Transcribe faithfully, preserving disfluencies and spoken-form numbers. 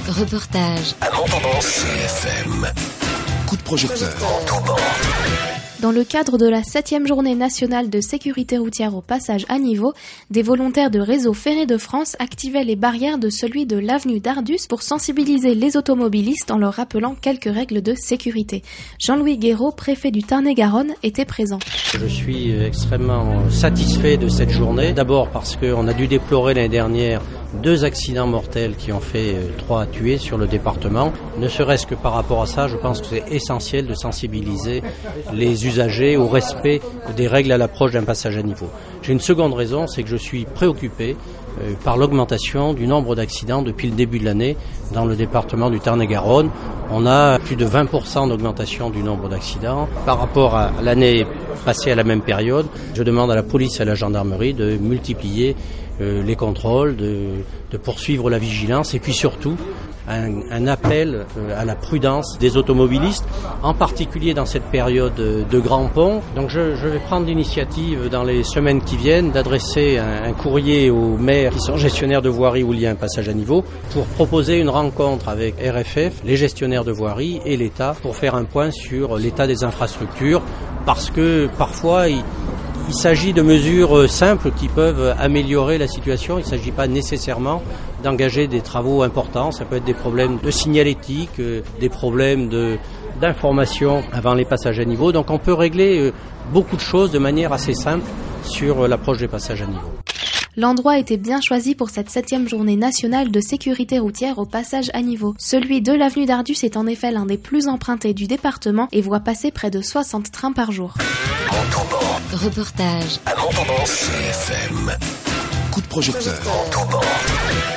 Reportage. À Montauban, C F M. Coup de projecteur. Montauban. Dans le cadre de la septième journée nationale de sécurité routière au passage à niveau, des volontaires de Réseau Ferré de France activaient les barrières de celui de l'avenue d'Ardus pour sensibiliser les automobilistes en leur rappelant quelques règles de sécurité. Jean-Louis Guéraud, préfet du Tarn-et-Garonne, était présent. Je suis extrêmement satisfait de cette journée. D'abord parce qu'on a dû déplorer l'année dernière deux accidents mortels qui ont fait trois tués sur le département. Ne serait-ce que par rapport à ça, je pense que c'est essentiel de sensibiliser les usagers au respect des règles à l'approche d'un passage à niveau. J'ai une seconde raison, c'est que je suis préoccupé euh, par l'augmentation du nombre d'accidents depuis le début de l'année dans le département du Tarn-et-Garonne. On a plus de vingt pour cent d'augmentation du nombre d'accidents par rapport à l'année passée à la même période. Je demande à la police et à la gendarmerie de multiplier euh, les contrôles, de, de poursuivre la vigilance et puis surtout un, un appel euh, à la prudence des automobilistes, en particulier dans cette période de grands ponts. Donc je, je vais prendre l'initiative dans les semaines qui viennent d'adresser un, un courrier aux maires qui sont gestionnaires de voirie où il y a un passage à niveau pour proposer une rencontre avec R F F, les gestionnaires de voirie et l'État pour faire un point sur l'état des infrastructures, parce que parfois il, il s'agit de mesures simples qui peuvent améliorer la situation. Il ne s'agit pas nécessairement d'engager des travaux importants. Ça peut être des problèmes de signalétique, des problèmes de, d'information avant les passages à niveau. Donc on peut régler beaucoup de choses de manière assez simple sur l'approche des passages à niveau. L'endroit était bien choisi pour cette septième journée nationale de sécurité routière au passage à niveau. Celui de l'avenue d'Ardus est en effet l'un des plus empruntés du département et voit passer près de soixante trains par jour. Montauban. Reportage. À Montauban, C F M. Coup de projecteur. Montauban.